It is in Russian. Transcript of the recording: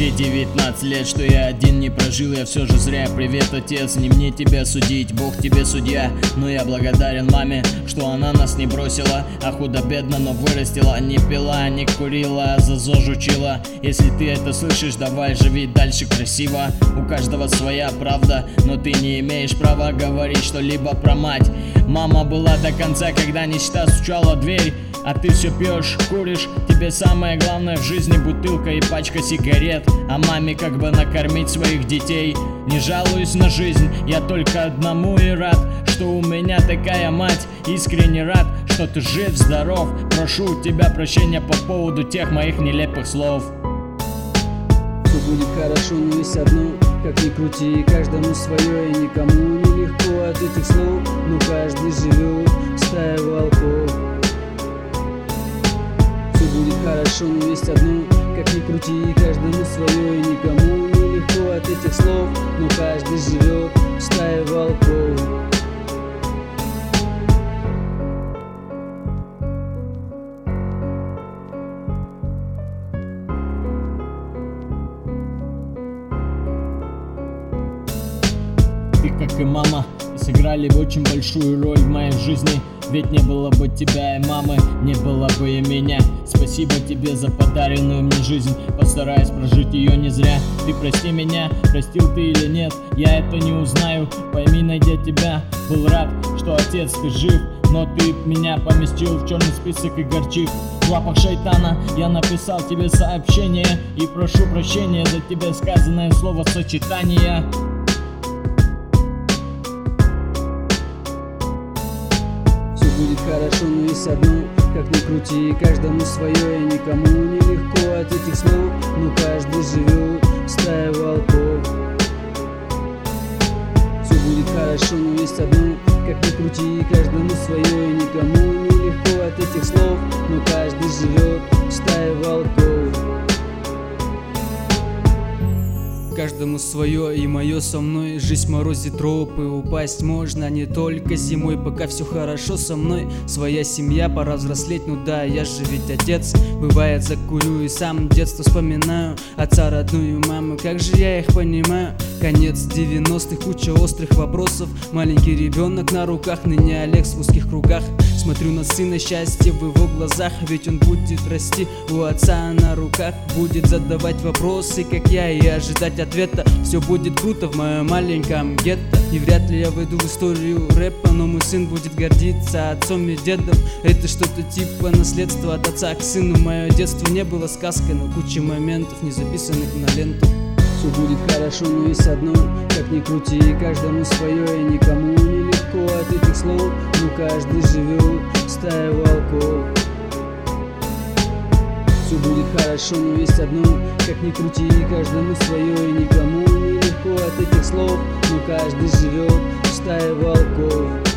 те 19 лет, что я один не прожил, я все же зря. Привет, отец, не мне тебя судить, Бог тебе судья. Но я благодарен маме, что она нас не бросила, а худо-бедно, но вырастила. Не пила, не курила, за ЗОЖ учила. Если ты это слышишь, давай живи дальше красиво. У каждого своя правда, но ты не имеешь права говорить что-либо про мать. Мама была до конца, когда нищета стучала в дверь, а ты все пьешь, куришь. Тебе самое главное в жизни бутылка и пачка сигарет. А маме как бы накормить своих детей. Не жалуюсь на жизнь, я только одному и рад, что у меня такая мать. Искренне рад, что ты жив, здоров. Прошу у тебя прощения по поводу тех моих нелепых слов. Все будет хорошо, но есть одно, как ни крути, каждому свое, и никому не легко от этих слов. Но каждый живет в стае волков. Все будет хорошо, но есть одно, как ни крути, каждому свое, и никому не легко от этих слов. Но каждый живет в стае волков. Ты, как и мама, сыграли очень большую роль в моей жизни. Ведь не было бы тебя и мамы, не было бы и меня. Спасибо тебе за подаренную мне жизнь, постараюсь прожить ее не зря. Ты прости меня, простил ты или нет, я это не узнаю. Пойми, найдя тебя, был рад, что отец ты жив. Но ты меня поместил в черный список и горчив. В лапах шайтана я написал тебе сообщение и прошу прощения за тебе сказанное словосочетание. Будет хорошо, но есть одно, как ни крути, каждому свое, и никому не легко от этих слов. Но каждый живет в стае волков. Все будет хорошо, но есть одно, как ни крути, каждому свое, и никому не легко от этих слов. Но каждый живет в стае волков. Каждому свое, и мое со мной. Жизнь морозит тропы, упасть можно не только зимой. Пока все хорошо со мной, своя семья, пора взрослеть. Ну да, я же ведь отец. Бывает закурю и сам детство вспоминаю. Отца, родную маму, как же я их понимаю. Конец 90-х, куча острых вопросов. Маленький ребенок на руках, ныне Олег в узких кругах. Смотрю на сына, счастье в его глазах, ведь он будет расти у отца на руках. Будет задавать вопросы, как я, и ожидать ответа. Все будет круто в моем маленьком гетто. И вряд ли я войду в историю рэпа, но мой сын будет гордиться отцом и дедом. Это что-то типа наследства от отца к сыну. Мое детство не было сказкой, но куча моментов, не записанных на ленту. Все будет хорошо, но есть одно, как ни крути, каждому свое, и никому не легко от этих слов. Но каждый живет в стае волков. Все будет хорошо, но есть одно, как ни крути, каждому свое, и никому не легко от этих слов. Но каждый живет в стае волков.